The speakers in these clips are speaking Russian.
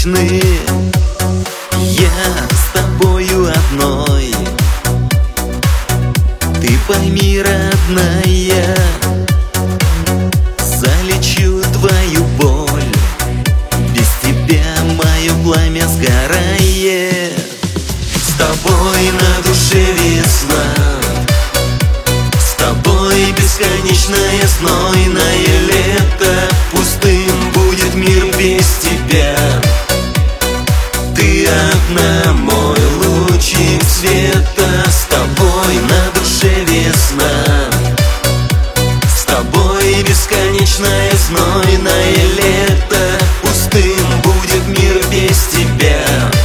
скучны. Я с тобою одной. Ты пойми, родная, залечу твою боль. Без тебя мое пламя сгорает. С тобой на душе весна, с тобой бесконечное знойное лето. Пустым будет мир без тебя. Ты одна, мой лучик света. С тобой на душе весна, с тобой бесконечное знойное лето. Пустым будет мир без тебя.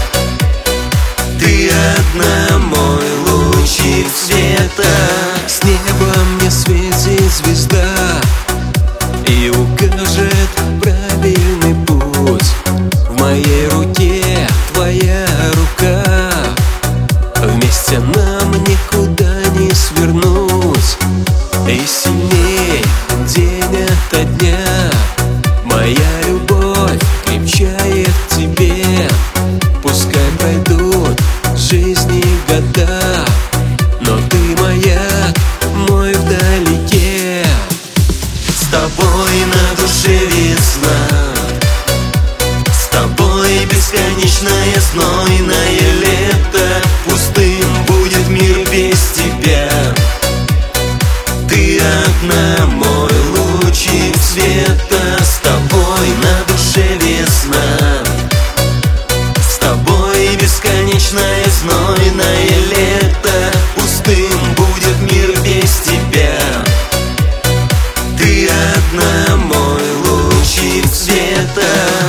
Ты одна, мой лучик света. С неба мне светит звезда и укажет правильный путь. В моей руке твоя рука, вместе нам никуда не свернуть. И сильней день ото дня моя любовь крепчает к тебе. Пускай пройдут жизни года, но ты маяк мой вдалеке. С тобой на душе весна, с тобой бесконечное знойное лето. Пустым будет мир без тебя. Ты одна, мой лучик света. С тобой на душе весна, с тобой бесконечное знойное лето. Пустым будет мир без тебя. Ты одна, мой лучик света.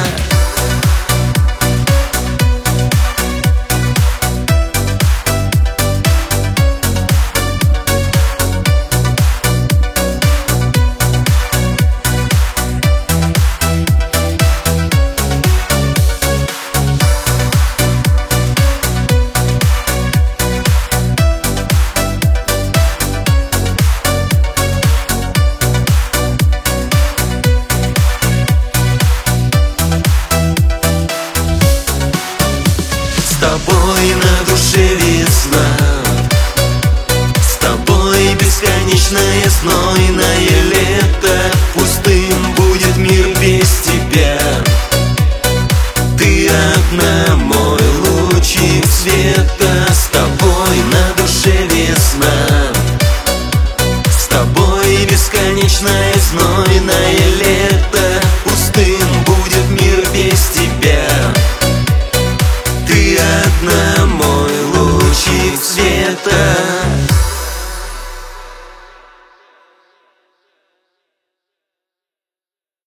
С тобой на душе весна, с тобой бесконечное знойное лето. Пустым будет мир без тебя. Ты одна, мой лучик света.